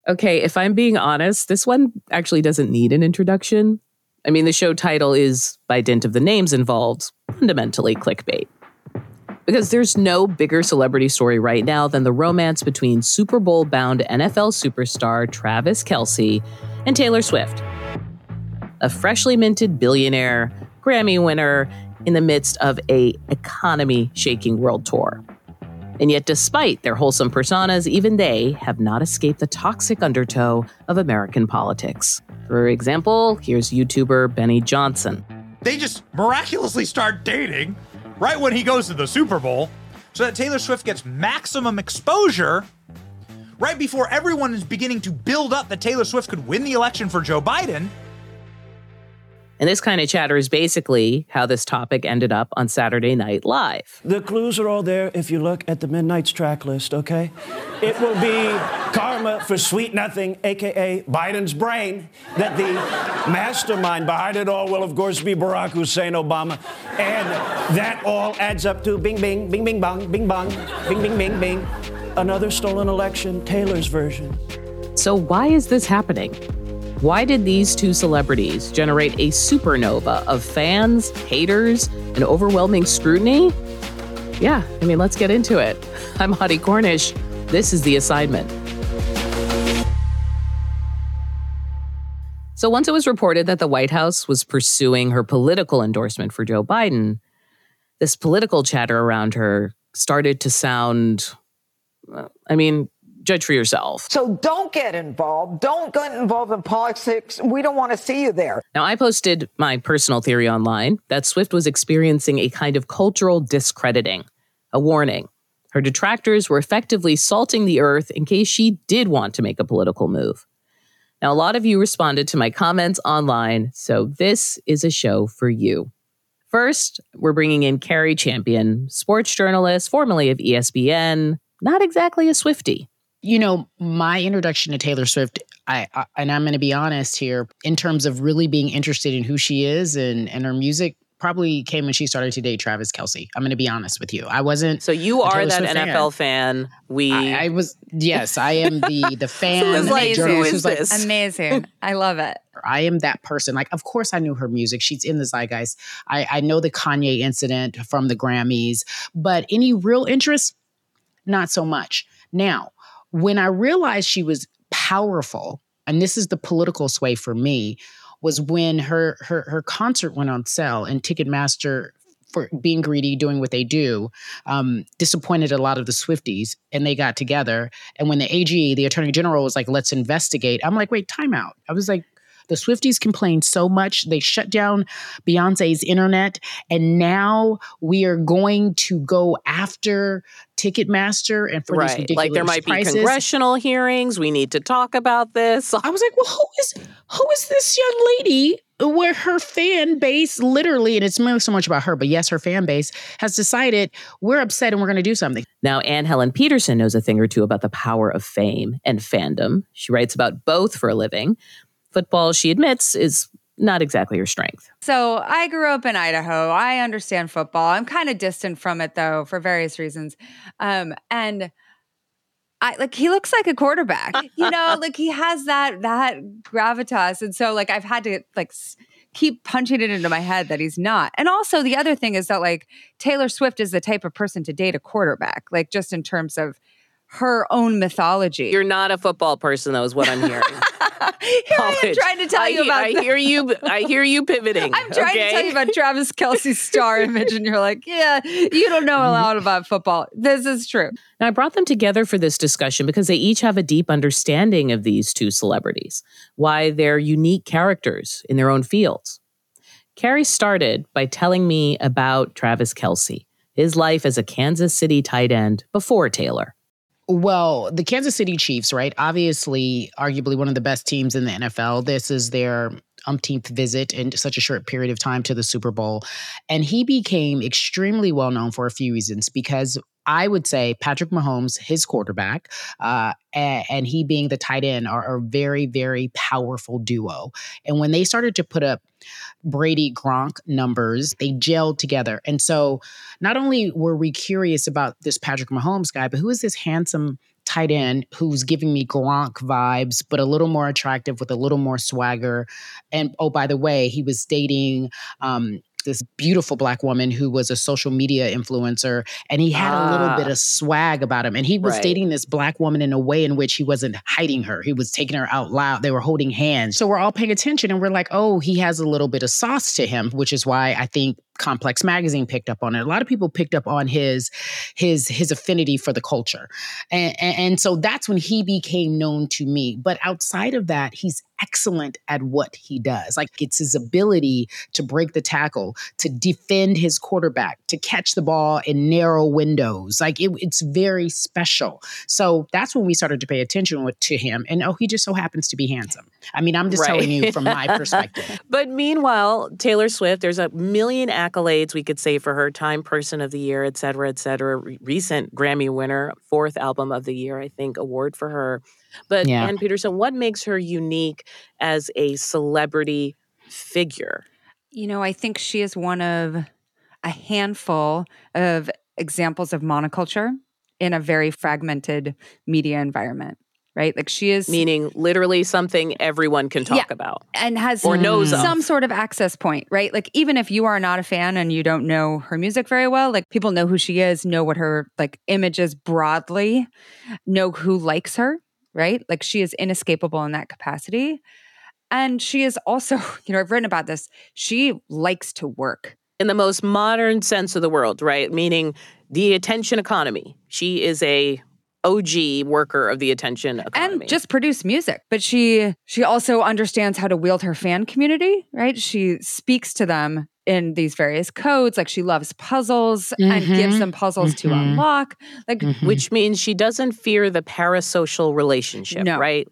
Okay, if I'm being honest, this one actually doesn't need an introduction. I mean, the show title is, by dint of the names involved, fundamentally clickbait. Because there's no bigger celebrity story right now than the romance between Super Bowl-bound NFL superstar Travis Kelce and Taylor Swift. A freshly minted billionaire, Grammy winner, in the midst of an economy-shaking world tour. And yet, despite their wholesome personas, even they have not escaped the toxic undertow of American politics. For example, here's YouTuber Benny Johnson. They just miraculously start dating right when he goes to the Super Bowl so that Taylor Swift gets maximum exposure right before everyone is beginning to build up that Taylor Swift could win the election for Joe Biden. And this kind of chatter is basically how this topic ended up on Saturday Night Live. The clues are all there if you look at the Midnight's track list, okay? It will be karma for Sweet Nothing, a.k.a. Biden's brain, that the mastermind behind it all will, of course, be Barack Hussein Obama. And that all adds up to bing, bing, bing, bing, bong, bing, bong, bing, bing, bing, bing. Another stolen election, Taylor's version. So why is this happening? Why did these two celebrities generate a supernova of fans, haters, and overwhelming scrutiny? Yeah, I mean, let's get into it. I'm Hadi Cornish. This is The Assignment. So once it was reported that the White House was pursuing her political endorsement for Joe Biden, this political chatter around her started to sound, judge for yourself. So don't get involved. Don't get involved in politics. We don't want to see you there. Now, I posted my personal theory online that Swift was experiencing a kind of cultural discrediting, a warning. Her detractors were effectively salting the earth in case she did want to make a political move. Now, a lot of you responded to my comments online, so this is a show for you. First, we're bringing in Cari Champion, sports journalist, formerly of ESPN, not exactly a Swiftie. You know, my introduction to Taylor Swift, and I'm going to be honest here, in terms of really being interested in who she is and her music, probably came when she started to date Travis Kelce. I'm going to be honest with you. I wasn't. So you are Taylor that Swift NFL fan. I was. Yes, I am the fan. Who is this? Amazing. I love it. I am that person. Like, of course I knew her music. She's in the zeitgeist. I know the Kanye incident from the Grammys, but any real interest? Not so much. Now, when I realized she was powerful, and this is the political sway for me, was when her concert went on sale and Ticketmaster, for being greedy, doing what they do, disappointed a lot of the Swifties, and they got together. And when the AG, the Attorney General, was like, let's investigate, I'm like, wait, time out. I was like, the Swifties complained so much, they shut down Beyonce's internet, and now we are going to go after Ticketmaster and for these ridiculous like there might prices. Be congressional hearings. We need to talk about this. I was like, well, who is this young lady where her fan base literally, and it's not so much about her, but yes, her fan base has decided we're upset and we're going to do something. Now, Anne Helen Peterson knows a thing or two about the power of fame and fandom. She writes about both for a living. Football, she admits, is not exactly her strength. So I grew up in Idaho. I understand football. I'm kind of distant from it, though, for various reasons. And he looks like a quarterback. He has that gravitas. And so I've had to keep punching it into my head that he's not. And also the other thing is that Taylor Swift is the type of person to date a quarterback, just in terms of her own mythology. You're not a football person, though, is what I'm hearing. Here I am trying to tell you about. I hear you pivoting. I'm trying to tell you about Travis Kelce's star image, and you're like, yeah, you don't know a lot about football. This is true. Now, I brought them together for this discussion because they each have a deep understanding of these two celebrities, why they're unique characters in their own fields. Cari started by telling me about Travis Kelce, his life as a Kansas City tight end before Taylor. Well, the Kansas City Chiefs, right? Obviously, arguably one of the best teams in the NFL. This is their umpteenth visit in such a short period of time to the Super Bowl. And he became extremely well known for a few reasons, because I would say Patrick Mahomes, his quarterback, and he being the tight end are a very, very powerful duo. And when they started to put up Brady Gronk numbers, they gelled together. And so not only were we curious about this Patrick Mahomes guy, but who is this handsome tight end who's giving me Gronk vibes, but a little more attractive with a little more swagger. And oh, by the way, he was dating this beautiful Black woman who was a social media influencer, and he had a little bit of swag about him. And he was dating this Black woman in a way in which he wasn't hiding her. He was taking her out loud. They were holding hands. So we're all paying attention, and we're like, oh, he has a little bit of sauce to him, which is why I think Complex Magazine picked up on it. A lot of people picked up on his affinity for the culture. And so that's when he became known to me. But outside of that, he's excellent at what he does. Like, it's his ability to break the tackle, to defend his quarterback, to catch the ball in narrow windows. Like, it's very special. So that's when we started to pay attention to him. And he just so happens to be handsome. I mean, I'm just telling you from my perspective. But meanwhile, Taylor Swift, there's a million accolades we could say for her: Time Person of the Year, et cetera, et cetera. Recent Grammy winner, 4th Album of the Year, I think, award for her. But Ann Peterson, what makes her unique as a celebrity figure? I think she is one of a handful of examples of monoculture in a very fragmented media environment. Right? Like, she is... Meaning literally something everyone can talk about. And has or knows some of. Sort of access point, right? Like, even if you are not a fan and you don't know her music very well, like, people know who she is, know what her image is broadly, know who likes her, right? Like, she is inescapable in that capacity. And she is also, I've written about this, she likes to work. In the most modern sense of the word, right? Meaning the attention economy. She is a OG worker of the attention economy. And just produce music. But she also understands how to wield her fan community, right? She speaks to them in these various codes. Like, she loves puzzles and gives them puzzles to unlock. Like, which means she doesn't fear the parasocial relationship, right?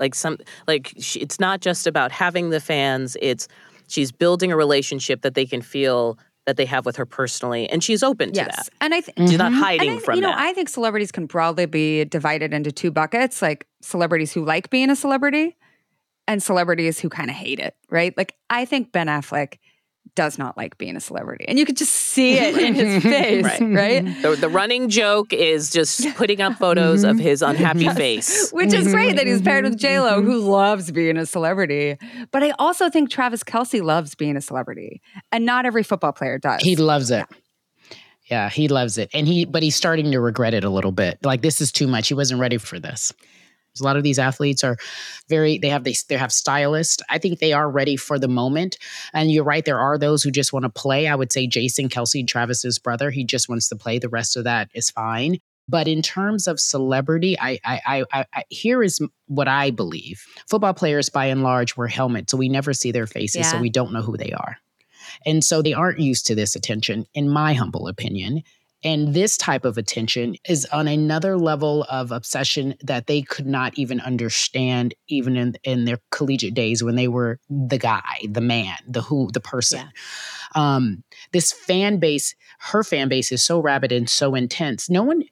It's not just about having the fans. She's building a relationship that they can feel that they have with her personally, and she's open to that. And she's not hiding from that. I think celebrities can broadly be divided into 2 buckets, like celebrities who like being a celebrity and celebrities who kind of hate it, right? Like, I think Ben Affleck does not like being a celebrity. And you could just see it in his face, right? The running joke is just putting up photos of his unhappy face. Which is great that he's paired with J-Lo, who loves being a celebrity. But I also think Travis Kelce loves being a celebrity. And not every football player does. He loves it. Yeah, he loves it. But he's starting to regret it a little bit. Like, this is too much. He wasn't ready for this. A lot of these athletes are they have stylists. I think they are ready for the moment. And you're right, there are those who just want to play. I would say Jason Kelce, Travis's brother, he just wants to play. The rest of that is fine. But in terms of celebrity, I here is what I believe. Football players, by and large, wear helmets, so we never see their faces, so we don't know who they are. And so they aren't used to this attention, in my humble opinion. And this type of attention is on another level of obsession that they could not even understand even in their collegiate days when they were the guy, the man, the person. Yeah. This fan base, her fan base is so rabid and so intense.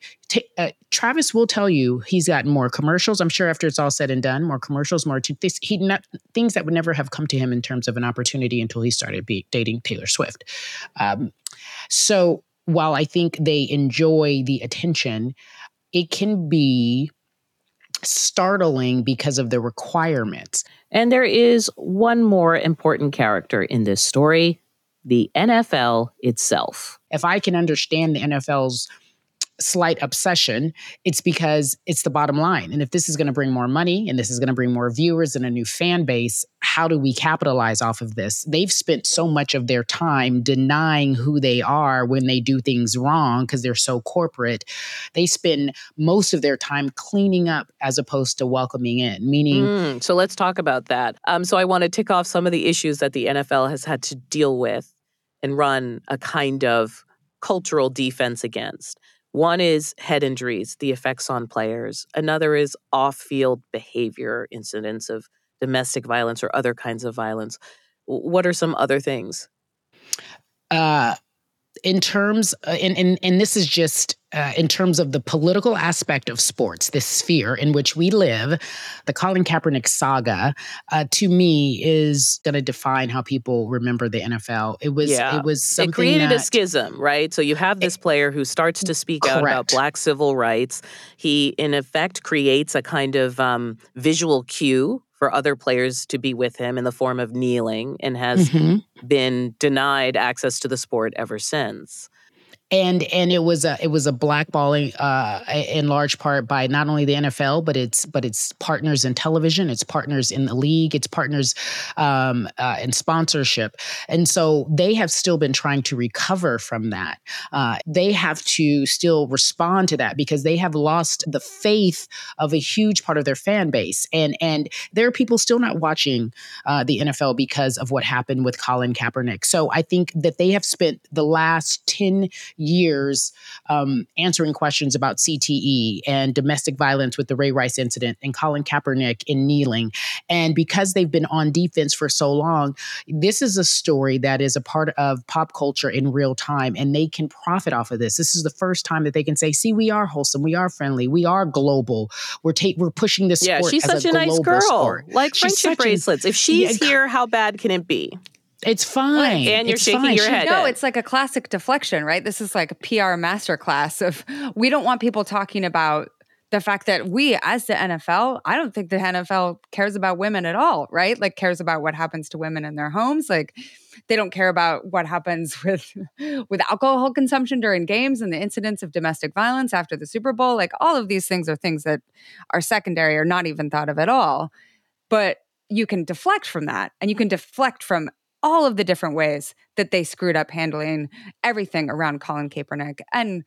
Travis will tell you he's gotten more commercials. I'm sure after it's all said and done, more commercials, things that would never have come to him in terms of an opportunity until he started dating Taylor Swift. So while I think they enjoy the attention, it can be startling because of the requirements. And there is one more important character in this story, the NFL itself. If I can understand the NFL's slight obsession, it's because it's the bottom line. And if this is going to bring more money and this is going to bring more viewers and a new fan base, how do we capitalize off of this? They've spent so much of their time denying who they are when they do things wrong because they're so corporate. They spend most of their time cleaning up as opposed to welcoming in, meaning... So let's talk about that. So I want to tick off some of the issues that the NFL has had to deal with and run a kind of cultural defense against. One is head injuries, the effects on players. Another is off-field behavior, incidents of domestic violence or other kinds of violence. What are some other things? in terms, and this is just in terms of the political aspect of sports, this sphere in which we live, the Colin Kaepernick saga, to me, is going to define how people remember the NFL. It was something it created a schism, right? So you have this player who starts to speak out about Black civil rights. He, in effect, creates a kind of visual cue for other players to be with him in the form of kneeling, and has been denied access to the sport ever since. And it was a blackballing in large part by not only the NFL, but its partners in television, its partners in the league, its partners in sponsorship. And so they have still been trying to recover from that. They have to still respond to that because they have lost the faith of a huge part of their fan base. And there are people still not watching the NFL because of what happened with Colin Kaepernick. So I think that they have spent the last 10 years answering questions about CTE and domestic violence with the Ray Rice incident and Colin Kaepernick in kneeling. And because they've been on defense for so long, this is a story that is a part of pop culture in real time, and they can profit off of this. This is the first time that they can say, see, we are wholesome, we are friendly, we are global. We're pushing this sport she's as such a nice girl. Sport. Like friendship bracelets. If she's here, how bad can it be? It's fine. And you're shaking your head. No, it's like a classic deflection, right? This is like a PR masterclass of, we don't want people talking about the fact that we, as the NFL, I don't think the NFL cares about women at all, right? Like cares about what happens to women in their homes. Like they don't care about what happens with alcohol consumption during games and the incidents of domestic violence after the Super Bowl. Like all of these things are things that are secondary or not even thought of at all. But you can deflect from that, and you can deflect from all of the different ways that they screwed up handling everything around Colin Kaepernick, and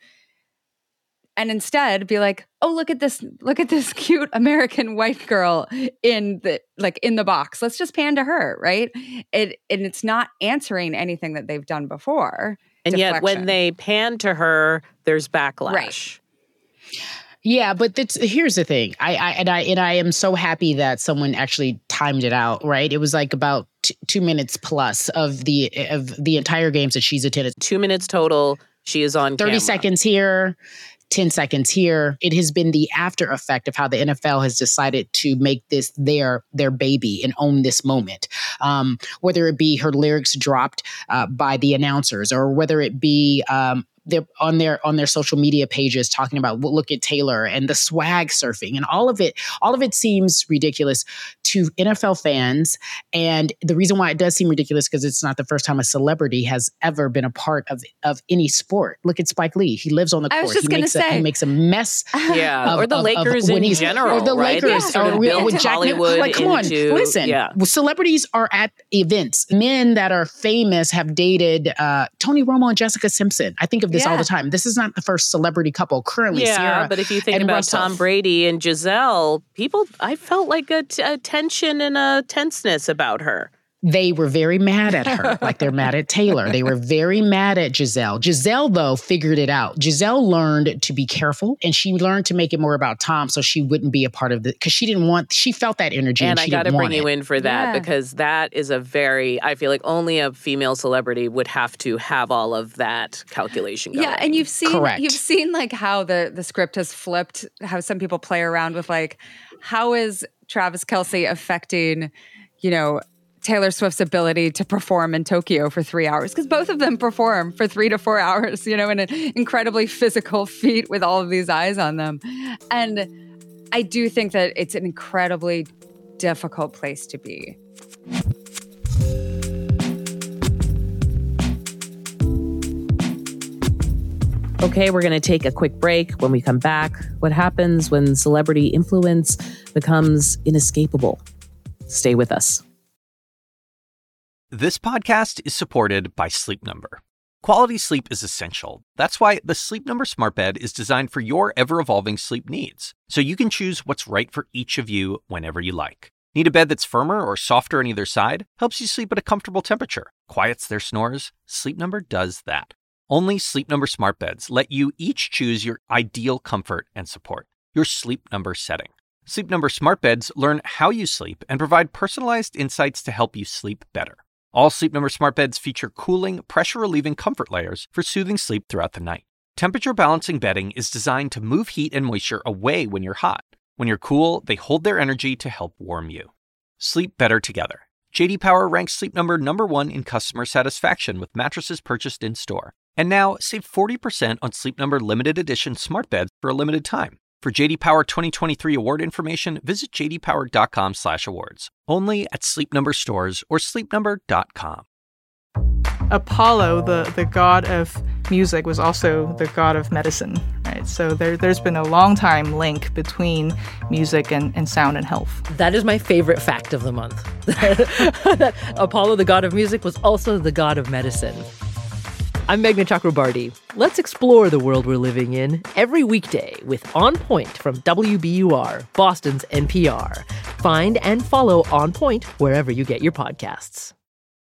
instead be like, oh, look at this cute American white girl in the box. Let's just pan to her, right? And it's not answering anything that they've done before. And yet when they pan to her, there's backlash. Right. Yeah, but here's the thing. I am so happy that someone actually timed it out, right? It was like about 2 minutes plus of the entire games that she's attended. 2 minutes total. She is on 30 camera. seconds here, 10 seconds here. It has been the after effect of how the NFL has decided to make this their baby and own this moment. Whether it be her lyrics dropped by the announcers, or whether it be they're on their social media pages talking about, well, look at Taylor and the swag surfing, and all of it seems ridiculous to NFL fans. And the reason why it does seem ridiculous, because it's not the first time a celebrity has ever been a part of any sport. Look at Spike Lee. He lives on the court. I was just going to say. He makes a mess. Yeah, or the Lakers in general, or the right? Lakers, or with Jack Hollywood. Like, come on, listen. Yeah. Celebrities are at events. Men that are famous have dated Tony Romo and Jessica Simpson. I think of this all the time. This is not the first celebrity couple currently. Yeah, Sierra but if you think about Russell. Tom Brady and Giselle, I felt like a tension and a tenseness about her. They were very mad at her, like they're mad at Taylor. They were very mad at Giselle. Giselle, though, figured it out. Giselle learned to be careful, and she learned to make it more about Tom so she wouldn't be a part of it, because she felt that energy. And I got to bring you in for that, because that is I feel like only a female celebrity would have to have all of that calculation going. Yeah, and you've seen Correct. like how the script has flipped, how some people play around with like, how is Travis Kelce affecting, Taylor Swift's ability to perform in Tokyo for 3 hours, because both of them perform for 3 to 4 hours, in an incredibly physical feat with all of these eyes on them. And I do think that it's an incredibly difficult place to be. Okay, we're going to take a quick break. When we come back, what happens when celebrity influence becomes inescapable? Stay with us. This podcast is supported by Sleep Number. Quality sleep is essential. That's why the Sleep Number Smart Bed is designed for your ever-evolving sleep needs, so you can choose what's right for each of you whenever you like. Need a bed that's firmer or softer on either side? Helps you sleep at a comfortable temperature. Quiets their snores? Sleep Number does that. Only Sleep Number Smart Beds let you each choose your ideal comfort and support, your Sleep Number setting. Sleep Number Smart Beds learn how you sleep and provide personalized insights to help you sleep better. All Sleep Number smart beds feature cooling, pressure-relieving comfort layers for soothing sleep throughout the night. Temperature-balancing bedding is designed to move heat and moisture away when you're hot. When you're cool, they hold their energy to help warm you. Sleep better together. J.D. Power ranks Sleep Number #1 in customer satisfaction with mattresses purchased in-store. And now, save 40% on Sleep Number limited edition smart beds for a limited time. For JD Power 2023 award information, visit jdpower.com/awards. Only at Sleep Number stores or sleepnumber.com. Apollo, the god of music, was also the god of medicine, right? So there's been a long time link between music and sound and health. That is my favorite fact of the month. That Apollo, the god of music, was also the god of medicine. I'm Meghna Chakrabarti. Let's explore the world we're living in every weekday with On Point from WBUR, Boston's NPR. Find and follow On Point wherever you get your podcasts.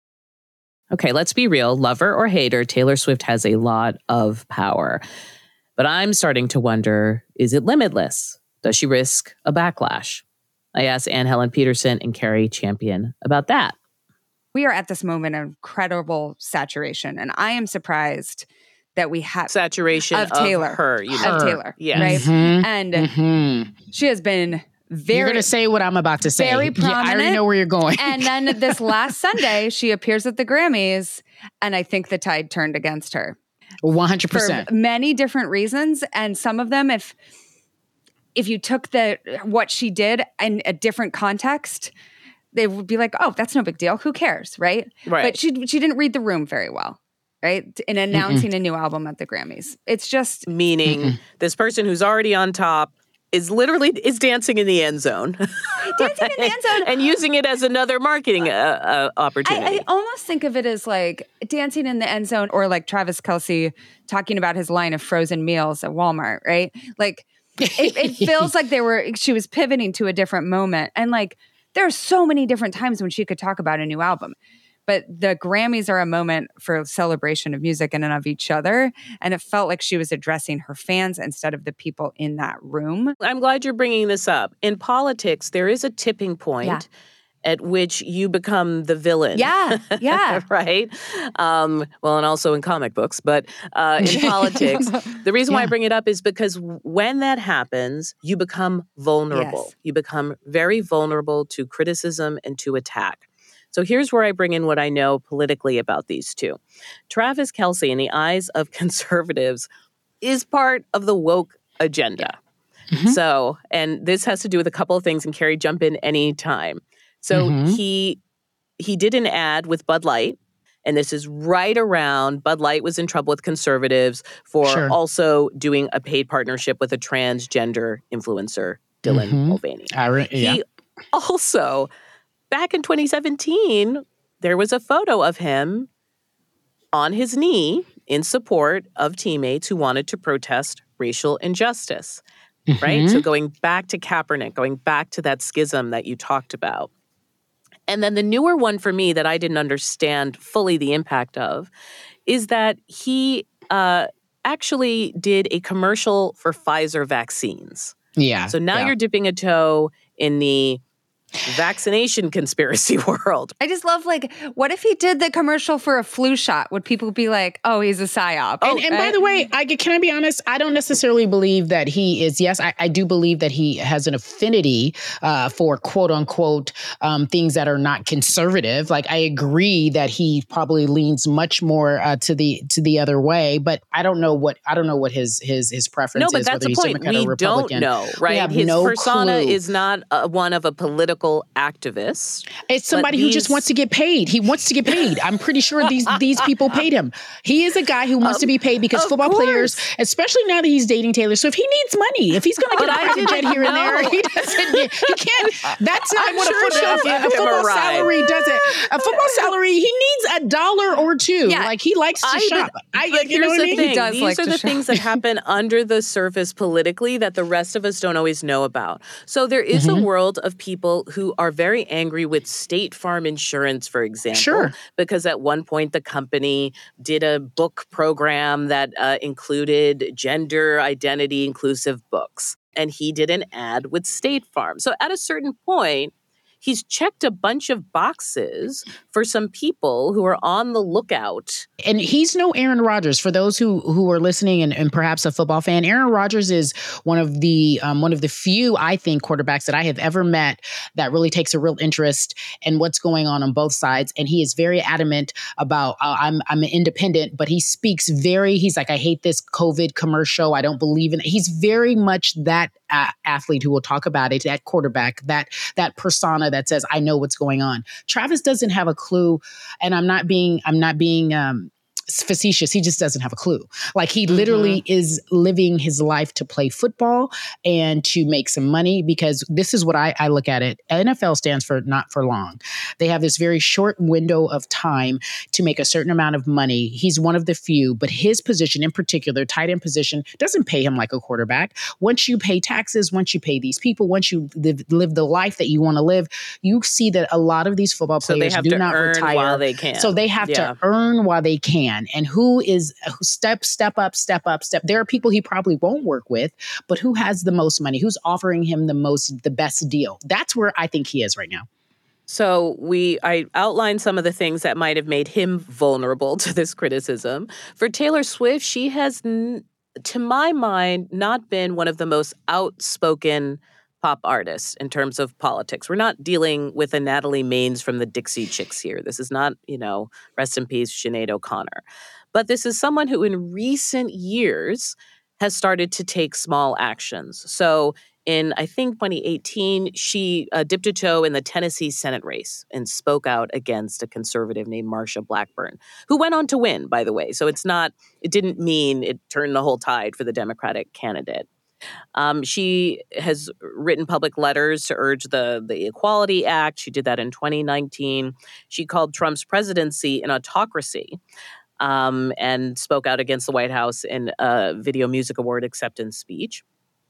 Okay, let's be real. Lover or hater, Taylor Swift has a lot of power. But I'm starting to wonder, is it limitless? Does she risk a backlash? I asked Anne Helen Peterson and Carrie Champion about that. We are at this moment of incredible saturation, and I am surprised that we have saturation of Taylor. Her. Yes. Right? Mm-hmm. And she has been You're going to say what I'm about to say. Very prominent. Yeah, I already know where you're going. And then this last Sunday, she appears at the Grammys, and I think the tide turned against her. 100%. For many different reasons, and some of them, if you took what she did in a different context, they would be like, oh, that's no big deal. Who cares, right? Right. But she didn't read the room very well, right? In announcing a new album at the Grammys. It's just... Meaning this person who's already on top is dancing in the end zone. Dancing in the end zone. And using it as another marketing opportunity. I almost think of it as like dancing in the end zone, or like Travis Kelce talking about his line of frozen meals at Walmart, right? Like it feels like she was pivoting to a different moment. And like, there are so many different times when she could talk about a new album. But the Grammys are a moment for celebration of music in and of each other. And it felt like she was addressing her fans instead of the people in that room. I'm glad you're bringing this up. In politics, there is a tipping point at which you become the villain. Yeah. Right? And also in comic books. But in politics, the reason why I bring it up is because when that happens, you become vulnerable. Yes. You become very vulnerable to criticism and to attack. So here's where I bring in what I know politically about these two. Travis Kelce, in the eyes of conservatives, is part of the woke agenda. Mm-hmm. So, and this has to do with a couple of things, and Carrie, jump in anytime. So he did an ad with Bud Light, and this is right around Bud Light was in trouble with conservatives for also doing a paid partnership with a transgender influencer, Dylan Mulvaney. He also... Back in 2017, there was a photo of him on his knee in support of teammates who wanted to protest racial injustice, right? So going back to Kaepernick, going back to that schism that you talked about. And then the newer one for me that I didn't understand fully the impact of is that he actually did a commercial for Pfizer vaccines. Yeah. So now you're dipping a toe in the vaccination conspiracy world. I just love, like, what if he did the commercial for a flu shot? Would people be like, oh, he's a psyop? And by the way, can I be honest? I don't necessarily believe that he is. Yes, I do believe that he has an affinity for quote unquote things that are not conservative. Like, I agree that he probably leans much more to the other way, but I don't know what his preference is. No, but that's the point. We don't know, right? His persona is not one of a political activist. It's somebody who just wants to get paid. He wants to get paid. I'm pretty sure these people paid him. He is a guy who wants to be paid because football players, especially now that he's dating Taylor Swift, he needs money. If he's going to get a private jet here and there, he can't. That's not what a football salary does it. A football salary, he needs $1 or $2. Yeah. Like, he likes to shop. You know what I mean? He does These are the things that happen under the surface politically that the rest of us don't always know about. So there is a world of people who are very angry with State Farm Insurance, for example, because at one point the company did a book program that included gender identity inclusive books, and he did an ad with State Farm. So at a certain point, he's checked a bunch of boxes for some people who are on the lookout. And he's no Aaron Rodgers. For those who are listening and perhaps a football fan, Aaron Rodgers is one of the few, I think, quarterbacks that I have ever met that really takes a real interest in what's going on both sides. And he is very adamant about I'm independent, but he speaks he's like, I hate this COVID commercial. I don't believe in it. He's very much that athlete who will talk about it, that quarterback, that persona that says, I know what's going on. Travis doesn't have a clue. And I'm not being facetious. He just doesn't have a clue. Like he literally is living his life to play football and to make some money, because this is what I look at it. NFL stands for not for long. They have this very short window of time to make a certain amount of money. He's one of the few, but his position in particular, tight end position, doesn't pay him like a quarterback. Once you pay taxes, once you pay these people, once you live the life that you want to live, you see that a lot of these football players do not retire while they can. So they have to earn while they can. And who step up. There are people he probably won't work with, but who has the most money? Who's offering him the best deal? That's where I think he is right now. So I outlined some of the things that might have made him vulnerable to this criticism. For Taylor Swift, she has, to my mind, not been one of the most outspoken pop artists in terms of politics. We're not dealing with a Natalie Maines from the Dixie Chicks here. This is not, rest in peace, Sinead O'Connor. But this is someone who in recent years has started to take small actions. So in, I think, 2018, she dipped a toe in the Tennessee Senate race and spoke out against a conservative named Marsha Blackburn, who went on to win, by the way. So it didn't mean it turned the whole tide for the Democratic candidate. She has written public letters to urge the Equality Act. She did that in 2019. She called Trump's presidency an autocracy. And spoke out against the White House in a Video Music Award acceptance speech.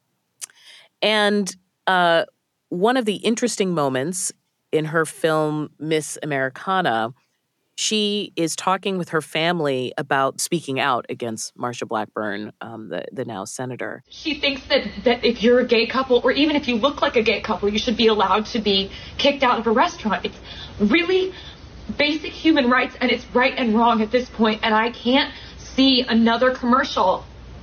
And one of the interesting moments in her film, Miss Americana, she is talking with her family about speaking out against Marsha Blackburn, the now senator. She thinks that if you're a gay couple, or even if you look like a gay couple, you should be allowed to be kicked out of a restaurant. It's really basic human rights, and it's right and wrong at this point. And I can't see another commercial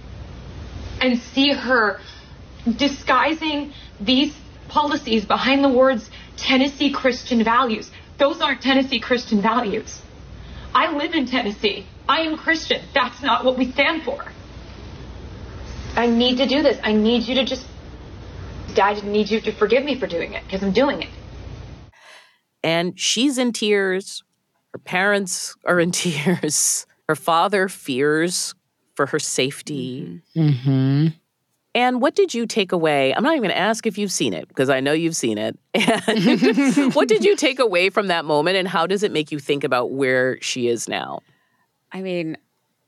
and see her disguising these policies behind the words Tennessee Christian values. Those aren't Tennessee Christian values. I live in Tennessee. I am Christian. That's not what we stand for. I need to do this. I need you to I need you to forgive me for doing it, because I'm doing it. And she's in tears. Her parents are in tears. Her father fears for her safety. Mm-hmm. And what did you take away? I'm not even going to ask if you've seen it, because I know you've seen it. And what did you take away from that moment, and how does it make you think about where she is now? I mean,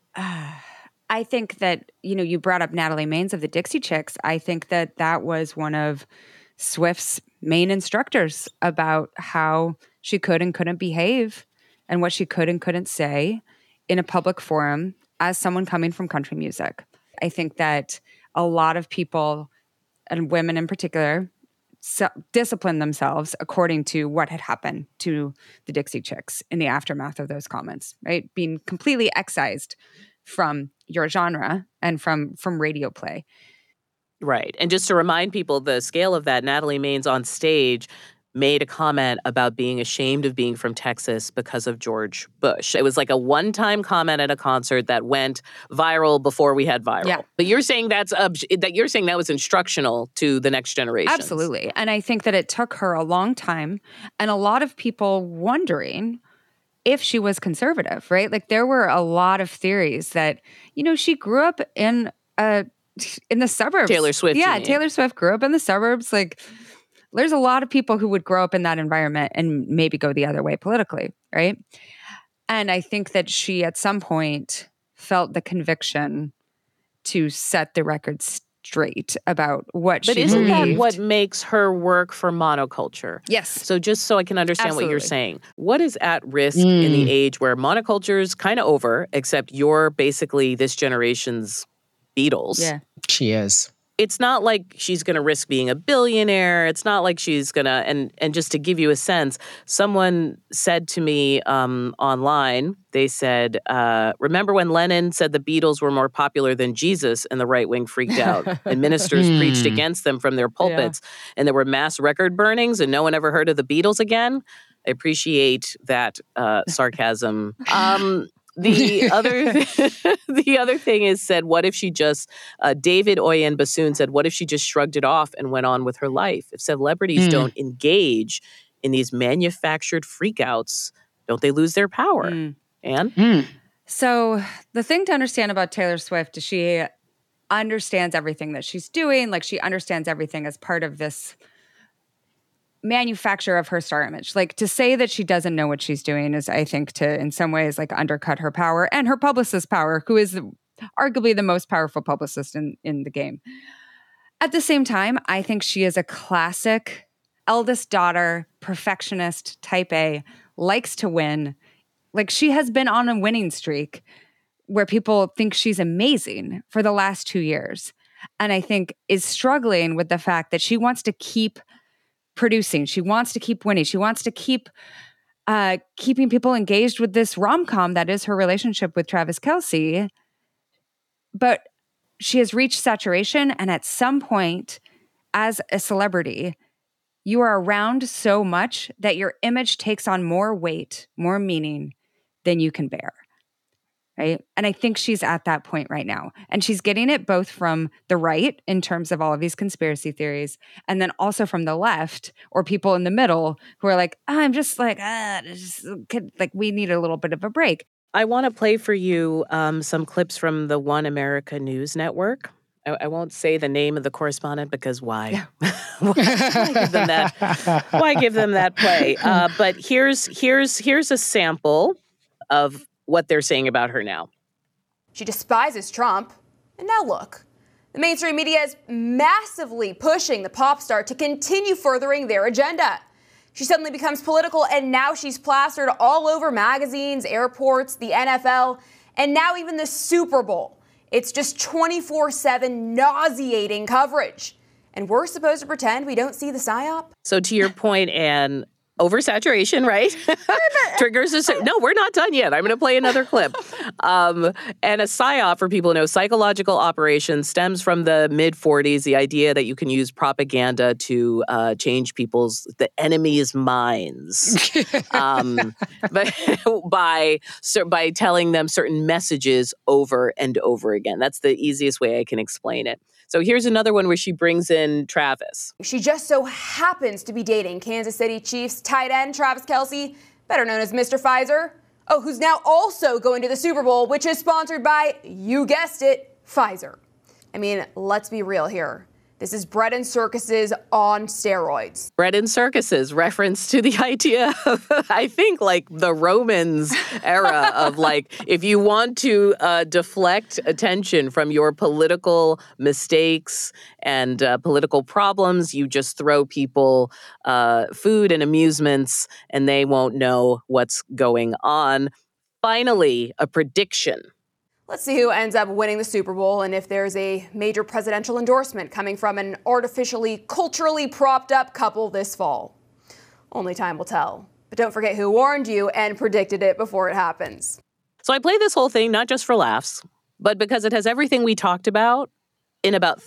I think that, you brought up Natalie Maines of the Dixie Chicks. I think that was one of Swift's main instructors about how she could and couldn't behave and what she could and couldn't say in a public forum as someone coming from country music. I think that a lot of people, and women in particular, disciplined themselves according to what had happened to the Dixie Chicks in the aftermath of those comments, right? Being completely excised from your genre and from radio play. Right. And just to remind people the scale of that, Natalie Maines on stage made a comment about being ashamed of being from Texas because of George Bush. It was like a one-time comment at a concert that went viral before we had viral. Yeah. But you're saying that was instructional to the next generation. Absolutely. And I think that it took her a long time and a lot of people wondering if she was conservative, right? Like there were a lot of theories that, she grew up in the suburbs. Taylor Swift. Yeah, Taylor Swift grew up in the suburbs. Like, there's a lot of people who would grow up in that environment and maybe go the other way politically, right? And I think that she, at some point, felt the conviction to set the record straight about what she believed. But isn't that what makes her work for monoculture? Yes. So just so I can understand Absolutely. what you're saying, what is at risk in the age where monoculture is kind of over, except you're basically this generation's Beatles? Yeah. She is. it's not like she's going to risk being a billionaire. It's not like she's going to, and just to give you a sense, someone said to me online, they said, remember when Lennon said the Beatles were more popular than Jesus, and the right wing freaked out and ministers preached against them from their pulpits, and there were mass record burnings and no one ever heard of the Beatles again? I appreciate that sarcasm. The other thing is said, what if she just, David Oyen Bassoon said, what if she just shrugged it off and went on with her life? If celebrities don't engage in these manufactured freakouts, don't they lose their power? Anne? So the thing to understand about Taylor Swift is she understands everything that she's doing. Like, she understands everything as part of this manufacture of her star image. Like, to say that she doesn't know what she's doing is, I think, to in some ways like undercut her power and her publicist's power, who is arguably the most powerful publicist in the game. At the same time, I think she is a classic eldest daughter, perfectionist, type A, likes to win. Like, she has been on a winning streak where people think she's amazing for the last 2 years. And I think is struggling with the fact that she wants to keep producing. She wants to keep winning. She wants to keep keeping people engaged with this rom-com that is her relationship with Travis Kelce. But she has reached saturation. And at some point, as a celebrity, you are around so much that your image takes on more weight, more meaning than you can bear. Right? And I think she's at that point right now. And she's getting it both from the right in terms of all of these conspiracy theories, and then also from the left or people in the middle who are like, I'm just like, we need a little bit of a break. I want to play for you some clips from the One America News Network. I won't say the name of the correspondent because why? Why give them that? Why give them that play? But here's a sample of what they're saying about her now. She despises Trump. And now look, the mainstream media is massively pushing the pop star to continue furthering their agenda. She suddenly becomes political, and now she's plastered all over magazines, airports, the NFL, and now even the Super Bowl. It's just 24/7 nauseating coverage. And we're supposed to pretend we don't see the psyop? So to your point, Anne, oversaturation, right? Triggers no, we're not done yet. I'm going to play another clip. And a PSYOP, for people who know, psychological operation, stems from the mid-40s, the idea that you can use propaganda to change the enemy's minds but by telling them certain messages over and over again. That's the easiest way I can explain it. So here's another one where she brings in Travis. She just so happens to be dating Kansas City Chiefs tight end Travis Kelce, better known as Mr. Pfizer. Oh, who's now also going to the Super Bowl, which is sponsored by, you guessed it, Pfizer. I mean, let's be real here. This is bread and circuses on steroids. Bread and circuses, reference to the idea of, I think, like the Romans era of like, if you want to deflect attention from your political mistakes and political problems, you just throw people food and amusements and they won't know what's going on. Finally, a prediction. Let's see who ends up winning the Super Bowl and if there's a major presidential endorsement coming from an artificially, culturally propped up couple this fall. Only time will tell. But don't forget who warned you and predicted it before it happens. So I play this whole thing not just for laughs, but because it has everything we talked about in about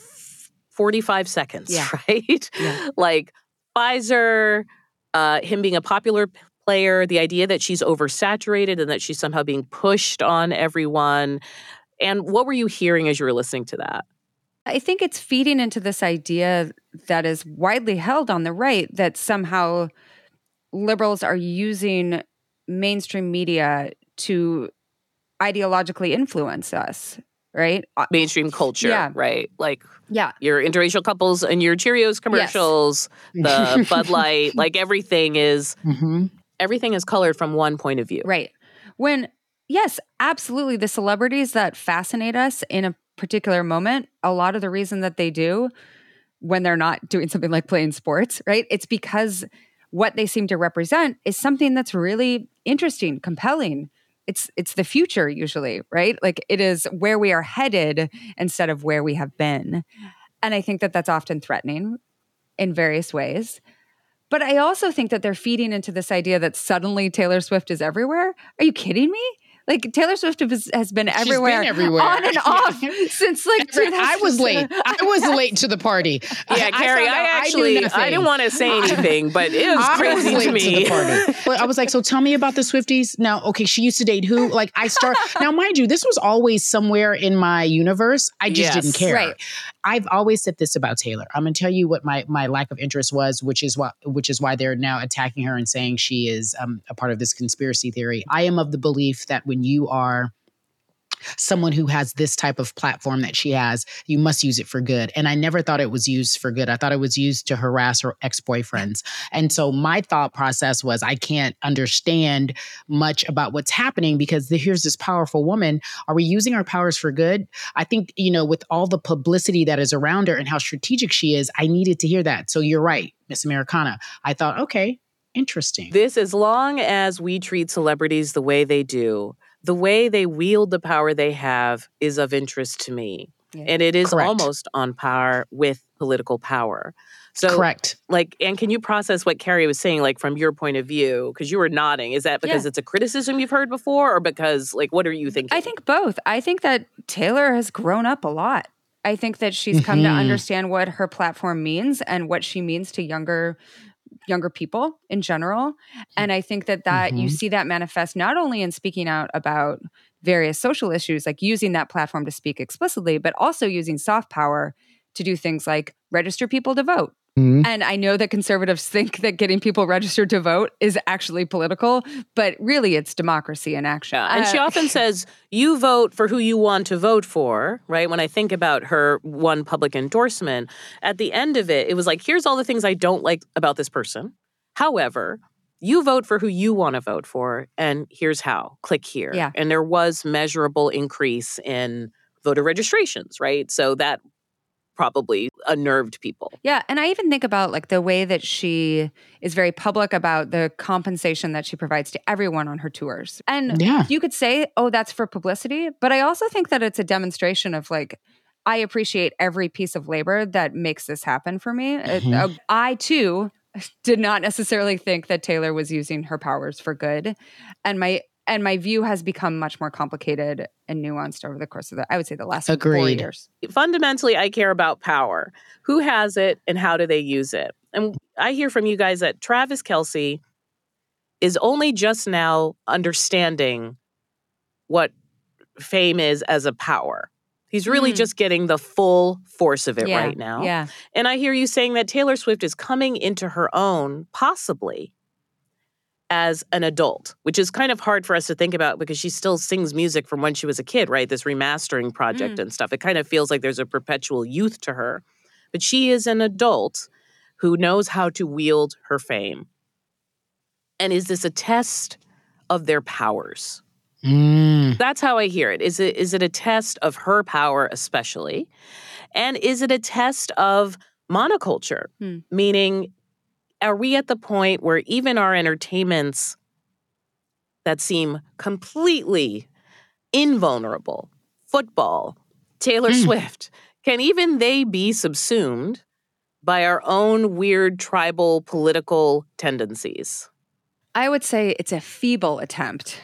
45 seconds, right? Yeah. Like Pfizer, him being a popular player, the idea that she's oversaturated and that she's somehow being pushed on everyone. And what were you hearing as you were listening to that? I think it's feeding into this idea that is widely held on the right that somehow liberals are using mainstream media to ideologically influence us, right? Mainstream culture, right? Like your interracial couples and your Cheerios commercials, the Bud Light, like everything is... Everything is colored from one point of view. Right. When, yes, absolutely, the celebrities that fascinate us in a particular moment, a lot of the reason that they do when they're not doing something like playing sports, right? It's because what they seem to represent is something that's really interesting, compelling. It's the future usually, right? Like it is where we are headed instead of where we have been. And I think that that's often threatening in various ways. But I also think that they're feeding into this idea that suddenly Taylor Swift is everywhere. Are you kidding me? Like Taylor Swift has been everywhere, on and off since like 2000. I was late. I was late to the party. Yeah, Carrie, I didn't want to say anything, but it was crazy to me. But I was like, so tell me about the Swifties. Now, okay, she used to date who? Like now, mind you, this was always somewhere in my universe. I just didn't care. Right. I've always said this about Taylor. I'm going to tell you what my lack of interest was, which is why they're now attacking her and saying she is a part of this conspiracy theory. I am of the belief that when you are someone who has this type of platform that she has, you must use it for good. And I never thought it was used for good. I thought it was used to harass her ex-boyfriends. And so my thought process was, I can't understand much about what's happening because here's this powerful woman. Are we using our powers for good? I think, with all the publicity that is around her and how strategic she is, I needed to hear that. So you're right, Miss Americana. I thought, okay, interesting. This, as long as we treat celebrities the way they do, the way they wield the power they have is of interest to me. Yeah. And it is almost on par with political power. So, correct. And can you process what Carrie was saying, from your point of view? Because you were nodding. Is that because it's a criticism you've heard before, or because, what are you thinking? I think both. I think that Taylor has grown up a lot. I think that she's come to understand what her platform means and what she means to younger people in general. And I think that you see that manifest not only in speaking out about various social issues, like using that platform to speak explicitly, but also using soft power to do things like register people to vote. And I know that conservatives think that getting people registered to vote is actually political, but really it's democracy in action. Yeah. And she often says, you vote for who you want to vote for, right? When I think about her one public endorsement, at the end of it, it was like, here's all the things I don't like about this person. However, you vote for who you want to vote for, and here's how. Click here. Yeah. And there was measurable increase in voter registrations, right? So that probably unnerved people. Yeah. And I even think about the way that she is very public about the compensation that she provides to everyone on her tours. And you could say, oh, that's for publicity. But I also think that it's a demonstration of I appreciate every piece of labor that makes this happen for me. I too did not necessarily think that Taylor was using her powers for good. And my view has become much more complicated and nuanced over the course of I would say the last 4 years. Fundamentally, I care about power. Who has it and how do they use it? And I hear from you guys that Travis Kelce is only just now understanding what fame is as a power. He's really just getting the full force of it right now. Yeah. And I hear you saying that Taylor Swift is coming into her own, possibly, as an adult, which is kind of hard for us to think about because she still sings music from when she was a kid, right? This remastering project and stuff. It kind of feels like there's a perpetual youth to her. But she is an adult who knows how to wield her fame. And is this a test of their powers? That's how I hear it. Is it a test of her power especially? And is it a test of monoculture? Meaning, are we at the point where even our entertainments that seem completely invulnerable, football, Taylor Swift, can even they be subsumed by our own weird tribal political tendencies? I would say it's a feeble attempt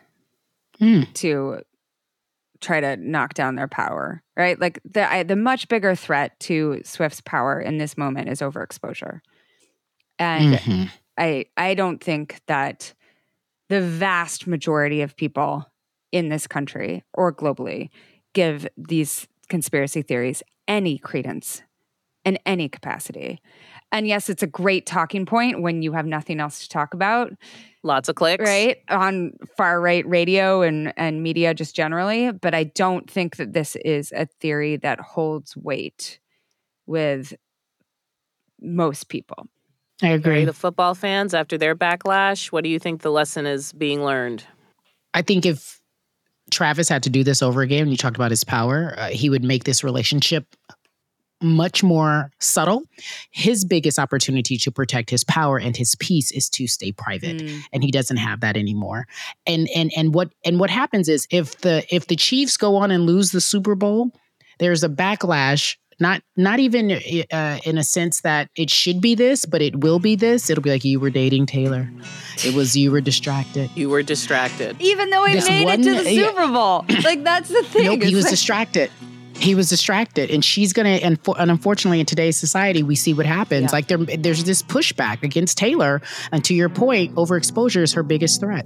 to try to knock down their power, right? The much bigger threat to Swift's power in this moment is overexposure. And I don't think that the vast majority of people in this country or globally give these conspiracy theories any credence in any capacity. And yes, it's a great talking point when you have nothing else to talk about. Lots of clicks. Right? On far-right radio and media just generally. But I don't think that this is a theory that holds weight with most people. I agree. The football fans, after their backlash, what do you think the lesson is being learned? I think if Travis had to do this over again, and you talked about his power, he would make this relationship much more subtle. His biggest opportunity to protect his power and his peace is to stay private, and he doesn't have that anymore. And what happens is if the Chiefs go on and lose the Super Bowl, there's a backlash Not even in a sense that it should be this, but it will be this. It'll be like, you were dating Taylor. It was, you were distracted. You were distracted. Even though he made it to the Super Bowl. Like, that's the thing. Nope, he was like, distracted. He was distracted, and she's gonna. And unfortunately, in today's society, we see what happens. Yeah. Like there's this pushback against Taylor, and to your point, overexposure is her biggest threat.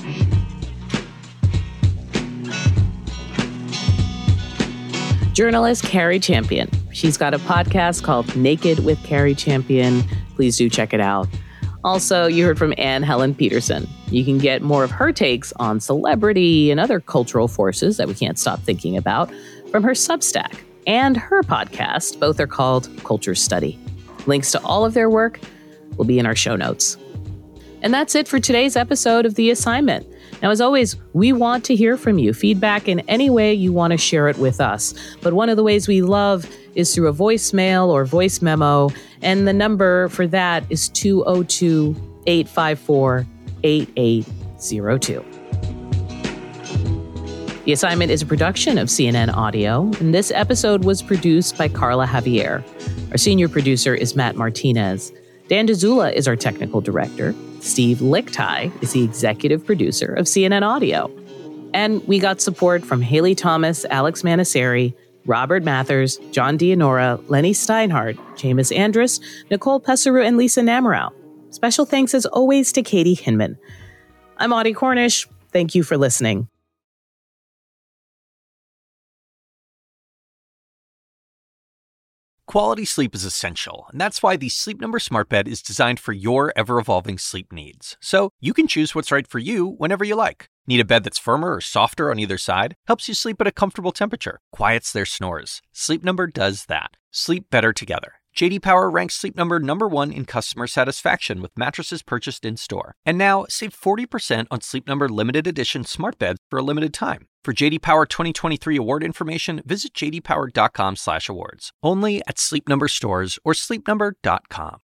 Journalist Carrie Champion. She's got a podcast called Naked with Carrie Champion. Please do check it out. Also, you heard from Anne Helen Peterson. You can get more of her takes on celebrity and other cultural forces that we can't stop thinking about from her Substack and her podcast. Both are called Culture Study. Links to all of their work will be in our show notes. And that's it for today's episode of The Assignment. Now, as always, we want to hear from you. Feedback in any way you want to share it with us. But one of the ways we love is through a voicemail or voice memo. And the number for that is 202-854-8802. The Assignment is a production of CNN Audio, and this episode was produced by Carla Javier. Our senior producer is Matt Martinez. Dan DeZula is our technical director. Steve Lichtai is the executive producer of CNN Audio. And we got support from Haley Thomas, Alex Manasseri, Robert Mathers, John Dianora, Lenny Steinhardt, Jameis Andrus, Nicole Pesaru, and Lisa Namerow. Special thanks, as always, to Katie Hinman. I'm Audie Cornish. Thank you for listening. Quality sleep is essential, and that's why the Sleep Number Smart Bed is designed for your ever-evolving sleep needs. So you can choose what's right for you whenever you like. Need a bed that's firmer or softer on either side? Helps you sleep at a comfortable temperature. Quiets their snores. Sleep Number does that. Sleep better together. J.D. Power ranks Sleep Number #1 in customer satisfaction with mattresses purchased in-store. And now, save 40% on Sleep Number limited edition smart beds for a limited time. For J.D. Power 2023 award information, visit jdpower.com/awards. Only at Sleep Number stores or sleepnumber.com.